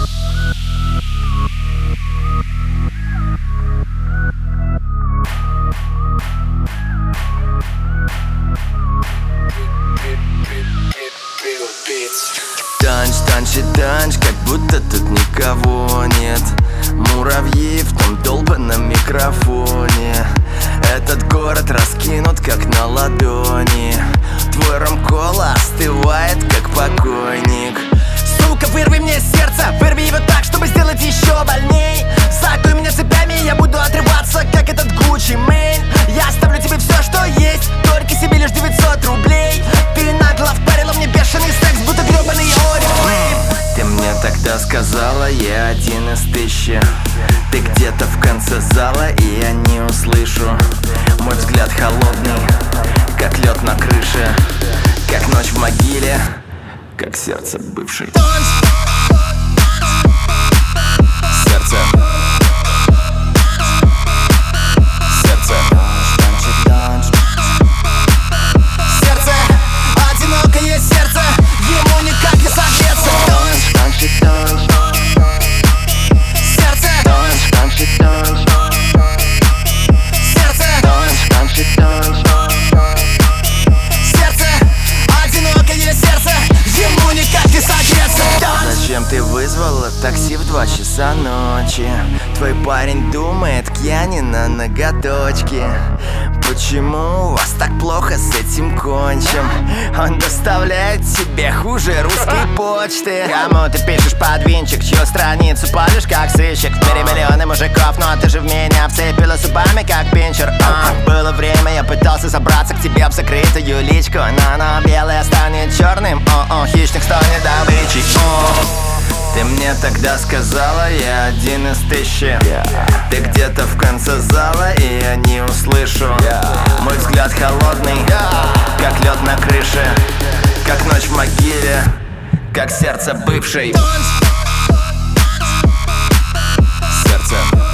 Танч, танч и танч, как будто тут никого нет. Муравьи в том долбанном микрофоне. Этот город раскинут как на ладони. Твой ромкола остывает как покойник. Сука, вырви мне сердце, вырви его так, чтобы сделать еще больней. Закуй меня цепями, я буду отрываться, как этот Гуччи Мэйн. Я оставлю тебе все, что есть, только себе лишь 900 рублей. Ты нагло впарила мне бешеный секс, будто гребаный Орифлейм. Ты мне тогда сказала, я один из тысячи. Ты где-то в конце зала, и я не услышу. Мой взгляд холодный, как лед на крыше, как ночь в могиле, как сердце бывшей. Сердце. Сердце. Сердце, одинокое сердце, ему никак не согреться. Сердце, сердце, одинокое сердце, ему никак не согреться. Зачем ты вызвала такси в 2 часа ночи? Твой парень думает, к Яне на ноготочке. Почему у вас так плохо с этим кончим? Он доставляет тебе хуже русской почты. Кому ты пишешь под винчик, чью страницу палишь как сыщик? В мире миллионы мужиков, но ты же в меня вцепилась зубами как пинчер. Было время, я пытался забраться к тебе в закрытую личку, но белое станет черным, хищник станет добычей. Ты мне тогда сказала, я один из тысячи. Ты где-то в конце зала, и я не услышу. Мой взгляд холодный, как лед на крыше, как ночь в могиле, как сердце бывшей. Сердце.